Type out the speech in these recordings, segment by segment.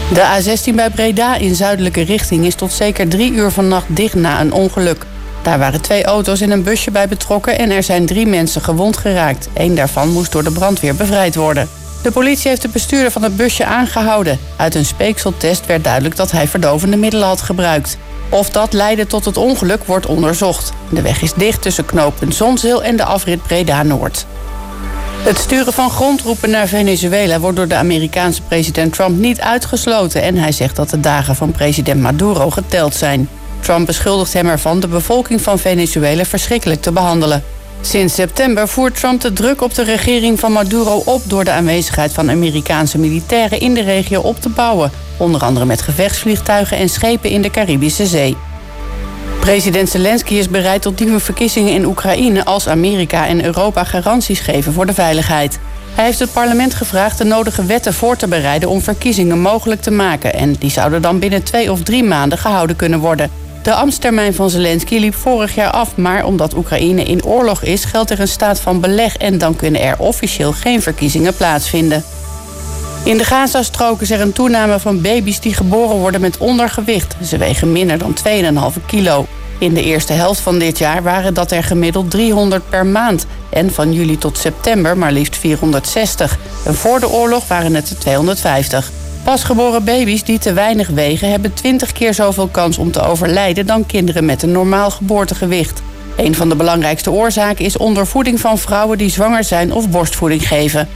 De A16 bij Breda in zuidelijke richting is tot zeker 3 uur vannacht dicht na een ongeluk. Daar waren 2 auto's en een busje bij betrokken en er zijn 3 mensen gewond geraakt. 1 daarvan moest door de brandweer bevrijd worden. De politie heeft de bestuurder van het busje aangehouden. Uit een speekseltest werd duidelijk dat hij verdovende middelen had gebruikt. Of dat leidde tot het ongeluk wordt onderzocht. De weg is dicht tussen knooppunt Zonzeel en de afrit Breda-Noord. Het sturen van grondtroepen naar Venezuela wordt door de Amerikaanse president Trump niet uitgesloten. En hij zegt dat de dagen van president Maduro geteld zijn. Trump beschuldigt hem ervan de bevolking van Venezuela verschrikkelijk te behandelen. Sinds september voert Trump de druk op de regering van Maduro op door de aanwezigheid van Amerikaanse militairen in de regio op te bouwen. Onder andere met gevechtsvliegtuigen en schepen in de Caribische Zee. President Zelensky is bereid tot nieuwe verkiezingen in Oekraïne als Amerika en Europa garanties geven voor de veiligheid. Hij heeft het parlement gevraagd de nodige wetten voor te bereiden om verkiezingen mogelijk te maken. En die zouden dan binnen 2 of 3 maanden gehouden kunnen worden. De ambtstermijn van Zelensky liep vorig jaar af, maar omdat Oekraïne in oorlog is, geldt er een staat van beleg en dan kunnen er officieel geen verkiezingen plaatsvinden. In de Gazastrook is er een toename van baby's die geboren worden met ondergewicht. Ze wegen minder dan 2,5 kilo. In de eerste helft van dit jaar waren dat er gemiddeld 300 per maand. En van juli tot september maar liefst 460. En voor de oorlog waren het er 250. Pasgeboren baby's die te weinig wegen hebben 20 keer zoveel kans om te overlijden dan kinderen met een normaal geboortegewicht. Een van de belangrijkste oorzaken is ondervoeding van vrouwen die zwanger zijn of borstvoeding geven.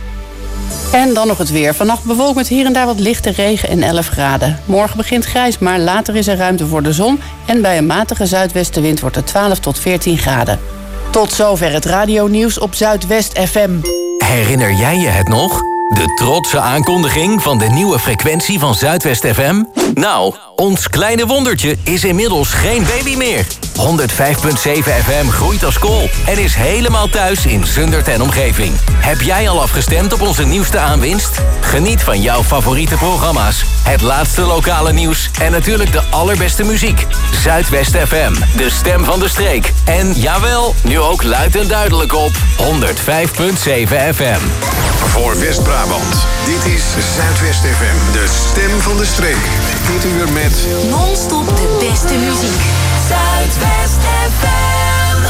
En dan nog het weer. Vannacht bewolkt met hier en daar wat lichte regen en 11 graden. Morgen begint grijs, maar later is er ruimte voor de zon. En bij een matige zuidwestenwind wordt het 12 tot 14 graden. Tot zover het radionieuws op Zuidwest FM. Herinner jij je het nog? De trotse aankondiging van de nieuwe frequentie van Zuidwest FM? Nou, ons kleine wondertje is inmiddels geen baby meer. 105.7 FM groeit als kool en is helemaal thuis in Zundert en omgeving. Heb jij al afgestemd op onze nieuwste aanwinst? Geniet van jouw favoriete programma's, het laatste lokale nieuws en natuurlijk de allerbeste muziek. Zuidwest FM, de stem van de streek. En jawel, nu ook luid en duidelijk op 105.7 FM. Voor West-Brabant, dit is Zuidwest FM, de stem van de streek. Dit uur met non-stop de beste muziek. Zuidwest FM.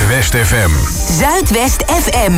Zuidwest FM. Zuidwest FM.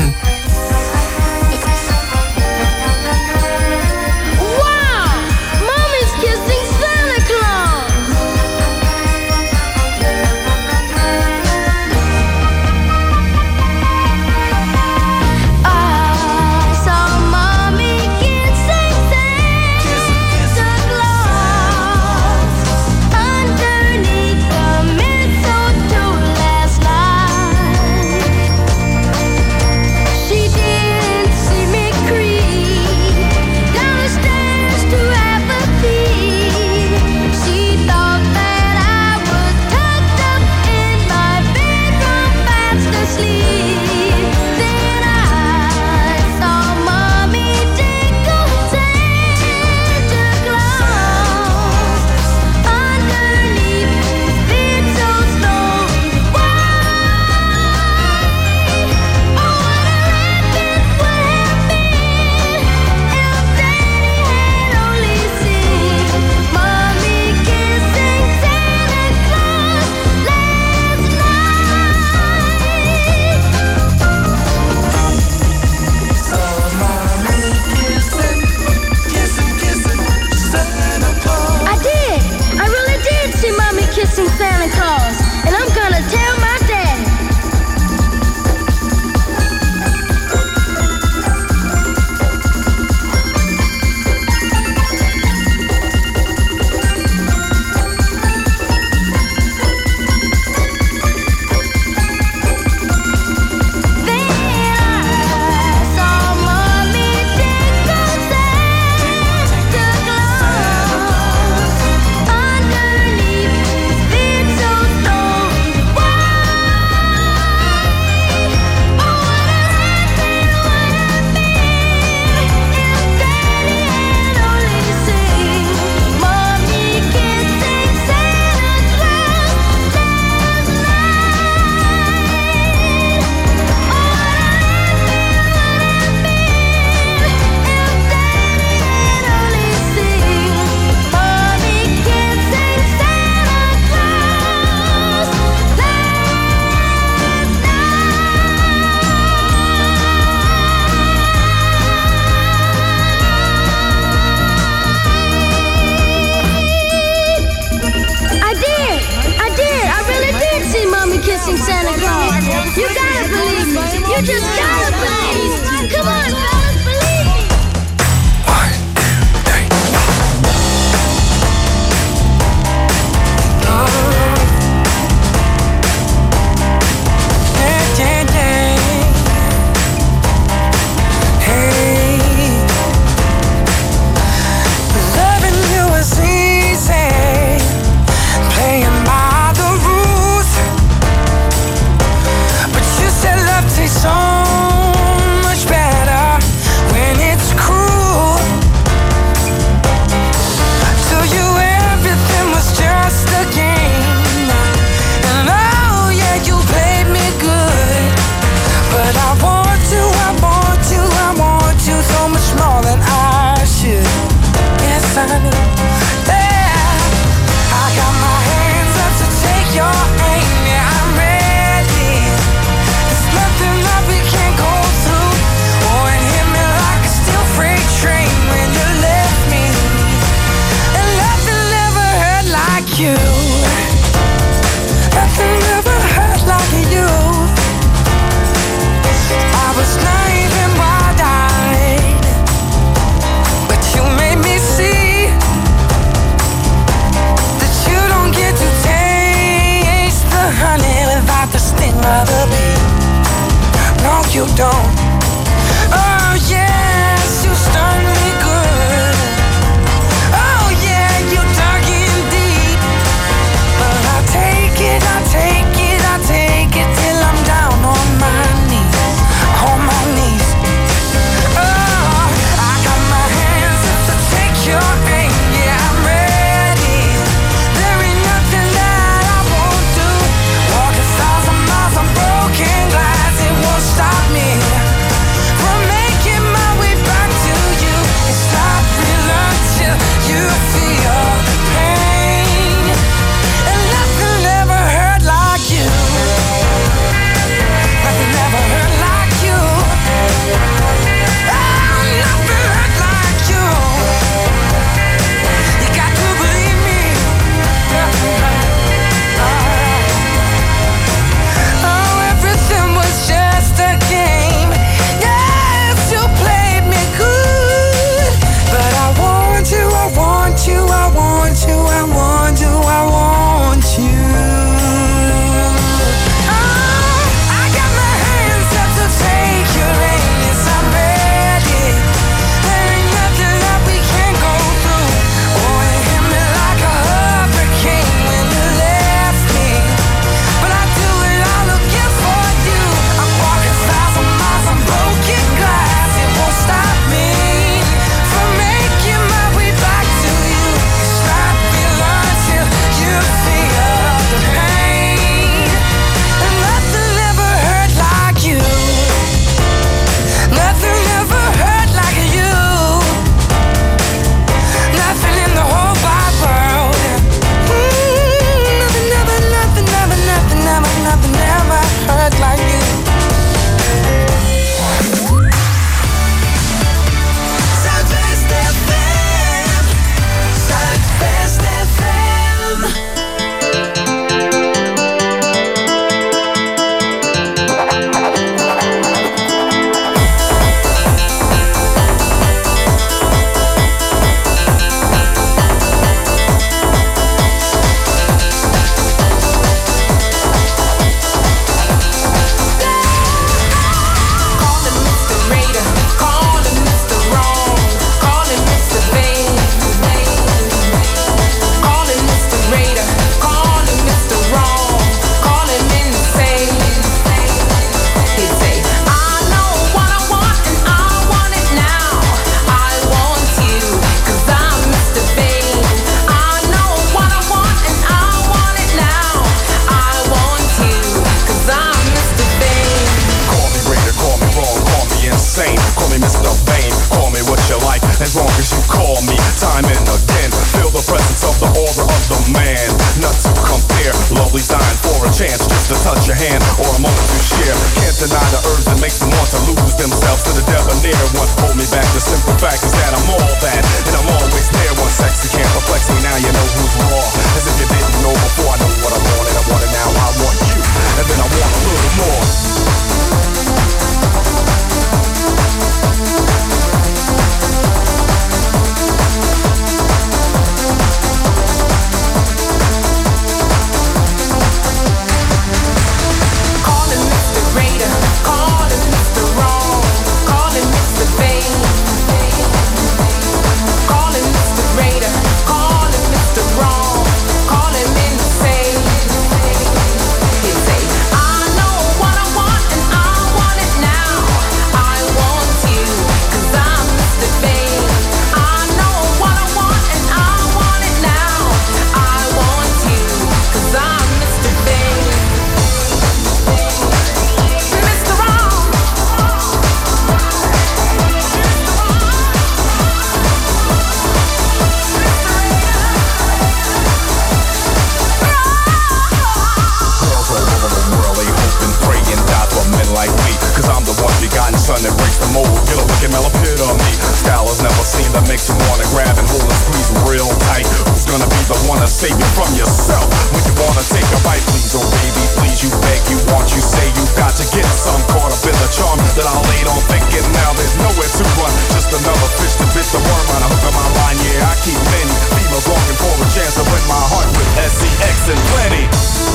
chance to touch your hand or a moment to share. Can't deny the urge that makes them want to lose themselves to the debonair. What hold me back, the simple fact is that I'm all that, and I'm always there. One sexy can't perplex me, now you know who's raw. As if you didn't know before. I know what I wanted, I want it now, I want you, and then I want a little more. Son that breaks the mold, get a look at Mel epitome. Style is never seen that makes you wanna grab and hold and squeeze real tight. Who's gonna be the one to save you from yourself when you wanna take a bite? Please, oh baby, please, you beg, you want, you say you got to get some. Caught up in the charm that I laid on thinking now there's nowhere to run. Just another fish to bit the worm on a hook of my line. Yeah, I keep many females longing for a chance to win my heart with SCX and plenty.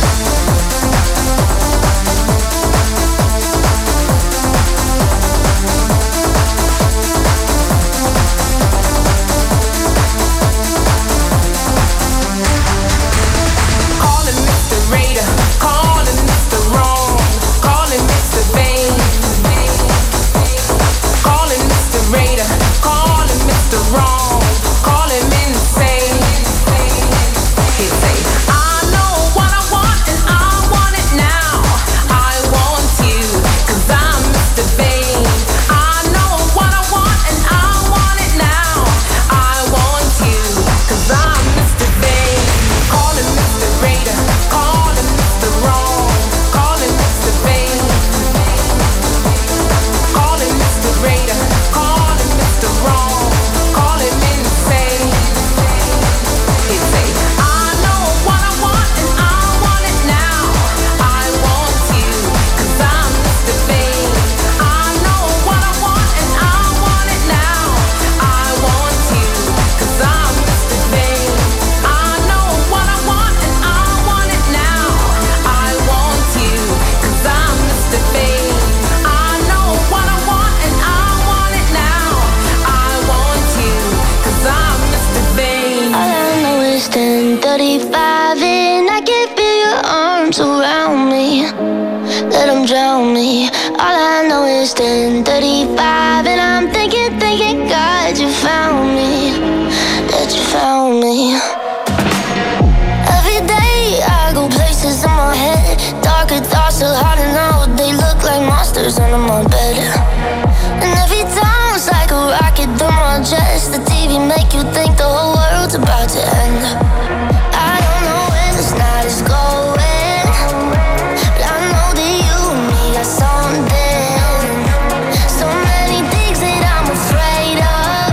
Under my bed, and every time it's like a rocket through my chest. The TV make you think the whole world's about to end. I don't know where this night is going, but I know that you and me got something. So many things that I'm afraid of,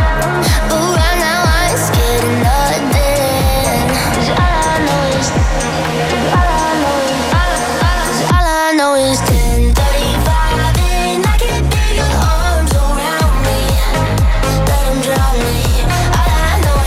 but right now I ain't scared of nothing. 'Cause all I know is 10:35 and I can feel your arms around me. Let them drown me. All I know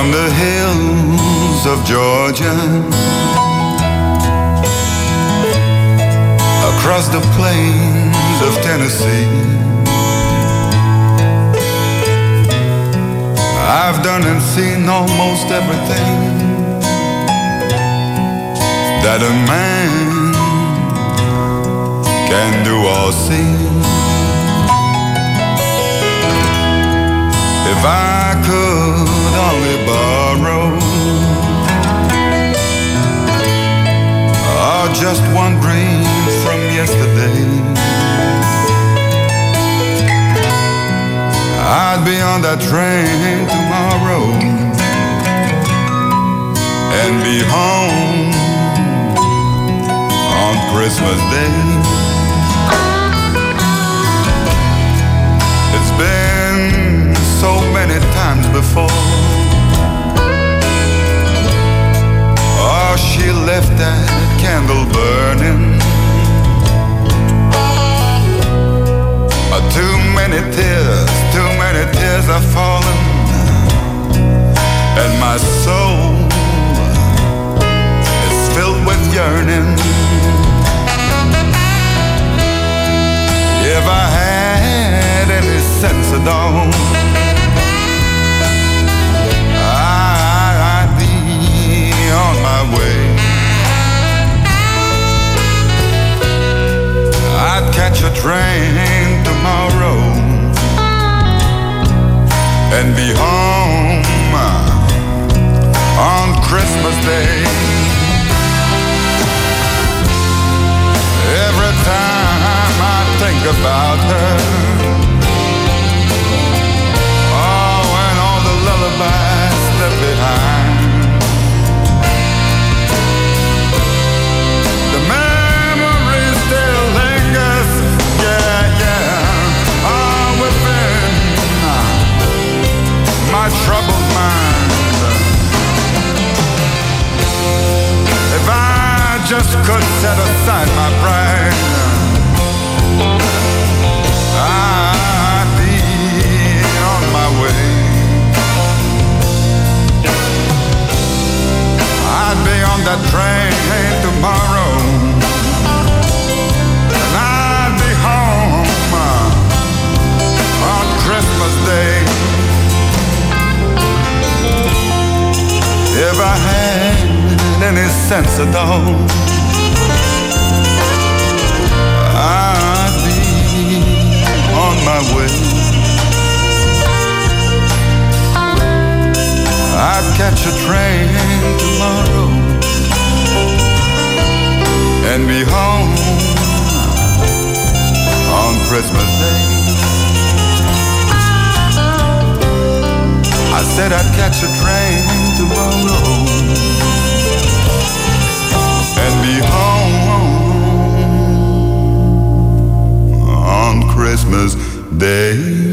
on the hills of Georgia, across the plains of Tennessee. I've done and seen almost everything that a man can do or see. If I could only borrow just one dream from yesterday, I'd be on that train tomorrow and be home on Christmas Day. It's been so many times before. Oh, she left that candle burning. Too many tears have fallen, and my soul is filled with yearning. If I had any sense at all, I'd be on my way. I'd catch a train tomorrow and be home on Christmas Day. Every time I think about her, oh, and all the lullabies left behind, the memory still lingers, yeah, oh, within my troubled mind. If I just could set aside my pride, I'd be on my way. I'd be on that train tomorrow, and I'd be home on Christmas Day. If I had any sense at all, I'd be on my way. I'd catch a train tomorrow and be home on Christmas Day. I said I'd catch a train tomorrow and be home on Christmas Day.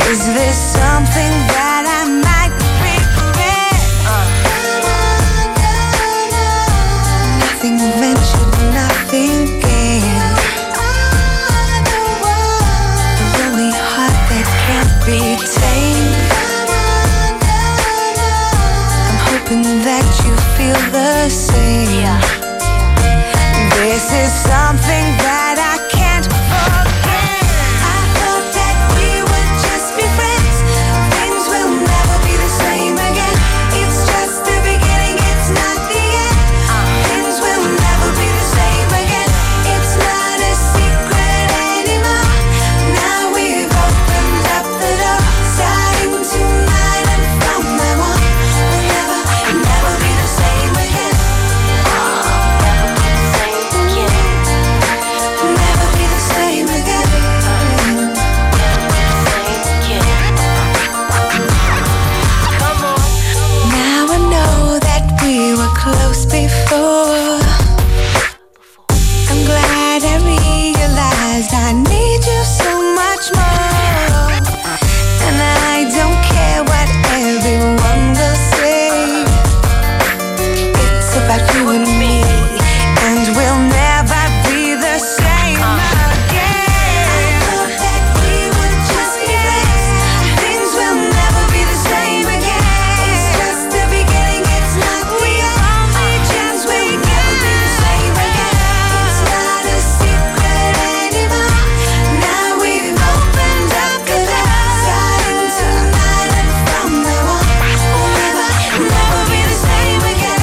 Is this something that I might regret? Nothing ventured, nothing gained. A lonely heart that can't be tamed. I'm hoping that you feel the same. This is something that I can't forget. I thought that we would just be friends. Things will never be the same again. It's just the beginning, it's not the end. Things will never be the same again. It's not a secret anymore. Now we've opened up the door, starting tonight, and from now on we'll never be the same again. Never be the same again. Now I know that we were close before. I'm glad I realized I need you so much more. And I don't care what everyone will say. It's about you and me, and we'll never be the same again. I thought that we would just be friends. Things will never be the same again. It's just the beginning, it's not the only chance. We'll never be the same again. It's not a secret anymore. Now we've opened up the door, starting tonight, and from now on we'll never be the same again.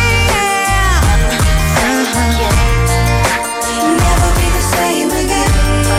Never be the same again.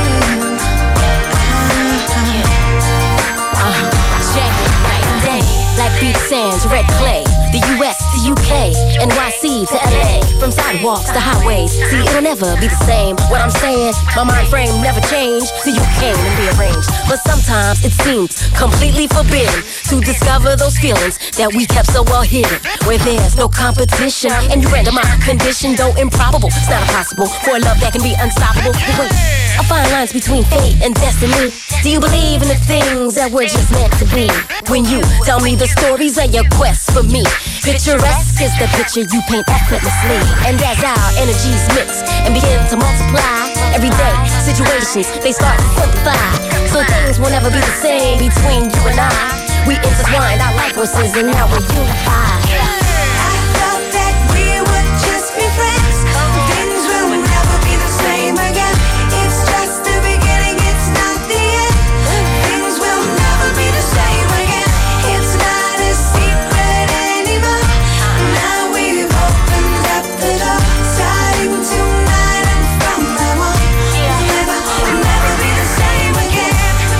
Check it, night and day, like beach sands, red clay. The US to UK, NYC to LA, from sidewalks to highways. See, it'll never be the same. What I'm saying, my mind frame never changed. See, you came and rearranged, but sometimes it seems completely forbidden to discover those feelings that we kept so well hidden. Where there's no competition, and you render my condition, though improbable. It's not impossible for a love that can be unstoppable. But wait, I find lines between fate and destiny. Do you believe in the things that were just meant to be? When you tell me the stories of your quest for me, picturesque is the picture you paint effortlessly. And as our energies mix and begin to multiply, everyday situations, they start to simplify. So things will never be the same between you and I. We intertwined our life forces and now we're unified. I thought that we would just be friends. Things will never be the same again. It's just the beginning, it's not the end. Things will never be the same again. It's not a secret anymore. Now we've opened up the door, starting tonight, and from now on we'll never be the same again.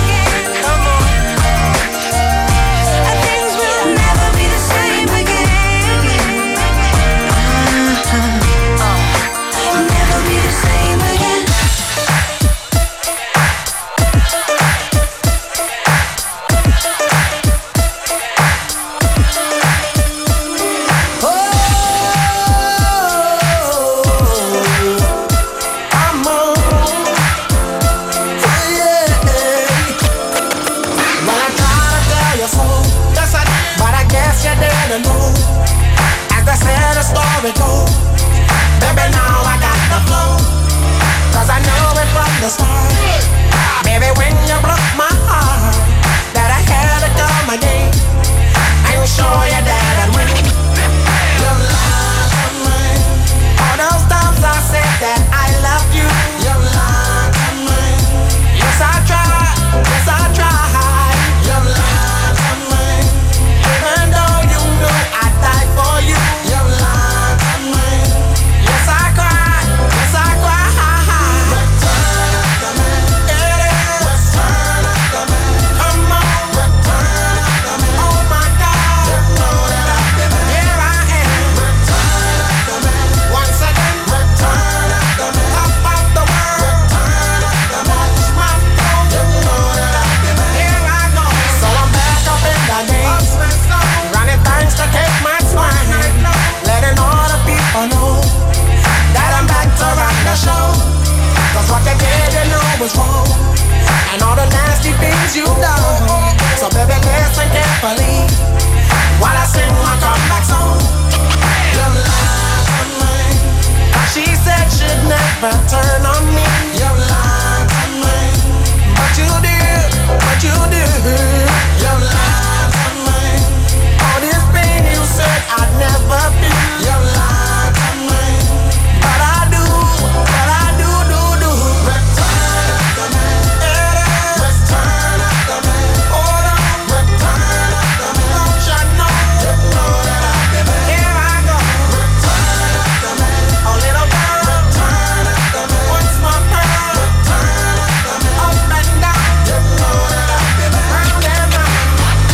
Things will never be the same again. Never be the same again. Baby, now I got the flow, 'cause I know it from the start. Baby, when you broke my heart, that I had to come again and show you that I'd win. You lied to me. All those times I said that I loved you. You lied to me. Yes, I tried. Yes, I tried. You lied to me. Even though you know I'd die for you. You lied to me. Yes, I cried. Yes, I cried. Return to me. It is. Return to me. Come on. Return to me. Oh my God. You know that I've been here. I am. Return to me. Once again. Return to me. Top of the world. Return to me. Watch my flow. You know that I've been here. I go. So I'm back up in the game. Running things to take my swing. Letting all the people know that I'm back to rock the show. 'Cause what you did, you know was wrong. And all the nasty things you've done. never turn on me. You lied to me, but you did, but you did. You lied to me. All this pain you said I'd never feel. You lied to me, but I do, do. Return to me, return to me. Hold on, return to me. Don't you know that I've been here I go. Return to me, a little girl. Return to me, what's my pearl? Return to me, up and down. You know that I've been round and round.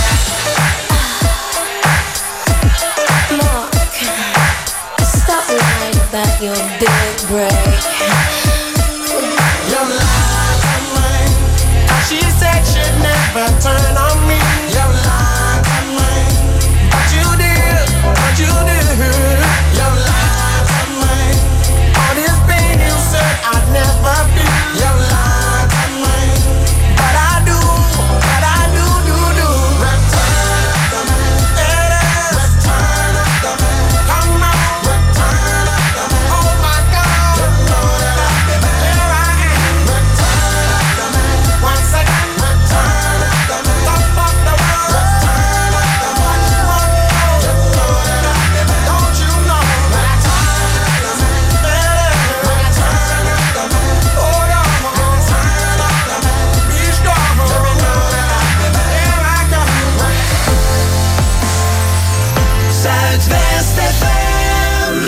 Mark, stop lying about your big break. You lied to me. She said she'd never turn on me. You lied to me, but you did, but you did. You lied to me. All this pain you said I'd never feel. You lied to me, but I do, do. Return to me, return to me. Come on, return to me. Oh my God, you know that I've been here I am. Return to me, once again. Return to me, top of the world. Return to me, what you want? You know that I've been, don't you know? Return to me, return to me. Hold on, return to me. Be strong, you know that I've been here I go. Zuidwest FM.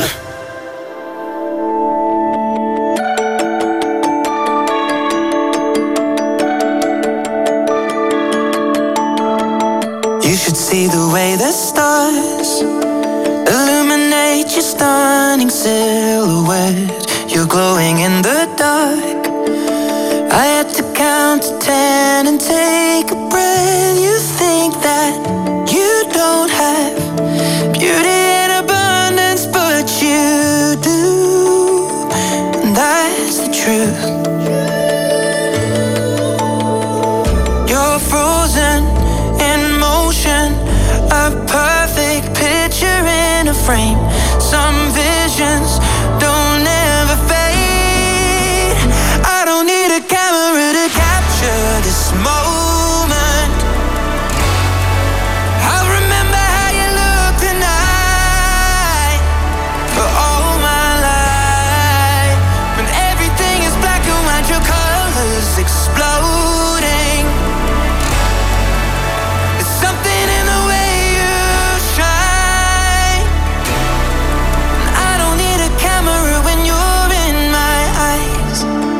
You should see the way the stars illuminate your stunning silhouette. You're glowing in the dark. I had to count to 10 and take a breath. You think that you don't have beauty in abundance, but you do, and that's the truth. You're frozen in motion, a perfect picture in a frame. Some visions don't ever fade. I don't need a camera to capture this moment. I'll remember how you look tonight for all my life. When everything is black and white, your colors exploding. There's something in the way you shine. And I don't need a camera when you're in my eyes.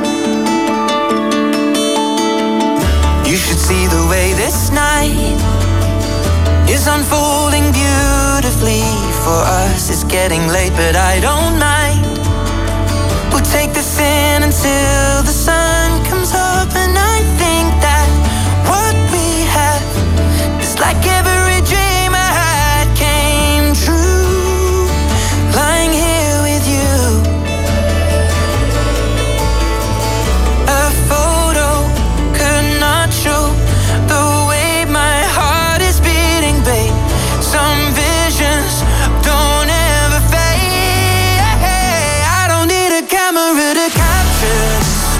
You should see the way this night is unfolding beautifully for us. It's getting late, but I don't mind. We'll take this in until the sun comes up, and I think that what we have is like every dream I had came true. Lying here with you, a photo could not show the way my heart is beating, babe. Some visions don't ever fade. I don't need a camera to capture this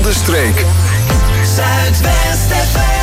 de streek. Zuidwest FM.